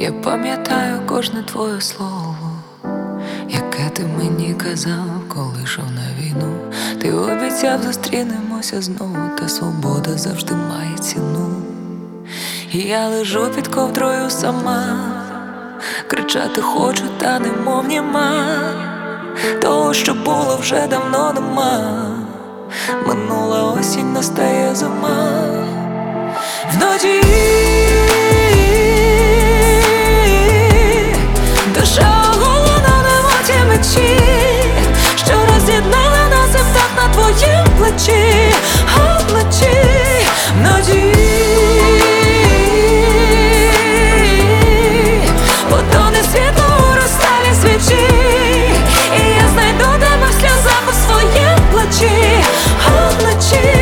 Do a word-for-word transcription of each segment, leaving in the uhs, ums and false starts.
Я пам'ятаю кожне твоє слово, яке ти мені казав, коли йшов на війну. Ти обіцяв, зустрінемося знову, та свобода завжди має ціну. І я лежу під ковдрою сама, кричати хочу, та немов німа. Того, що було, вже давно нема. Минула осінь, настає зима. Вночі душа оголена, немоті мечі, що роз'єднали нас, і птах на твоїм плечі, а плечі вночі. Потоне світло у розсталі свічі, і я знайду тебе в сльозах у своїм плечі, а плечі.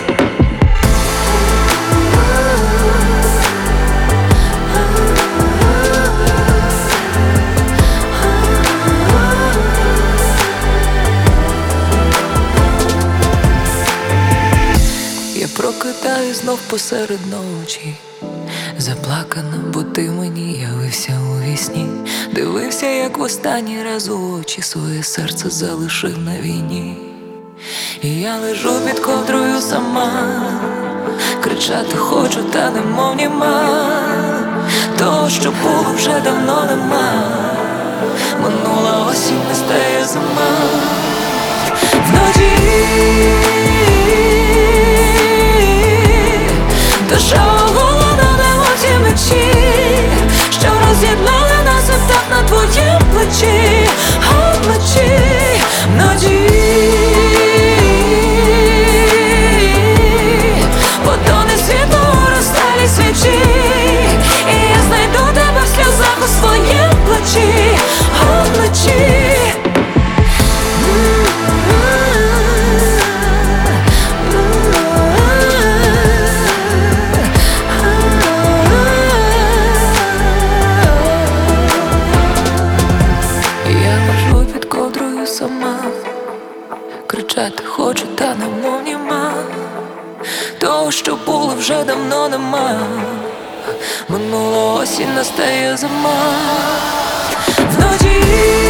Прокидаю знов посеред ночі, заплакана, бо ти мені явився у вісні. Дивився, як в останній раз у очі, своє серце залишив на війні. І я лежу під ковдрою сама, кричати хочу, та немов німа. Того, що було, вже давно нема. Минула осінь, настає зима. Вночі душа оголена, немоті мечі, що роз'єднали нас, і птах на твоїм плечі, а плечі вночі. Потоне світло у розсталі свічі, і я знайду тебе в сльозах у своїм плечі, а плечі. Сама кричати хочу, та немов німа. Того, що було, вже давно нема. Минула осінь, настає зима. Вночі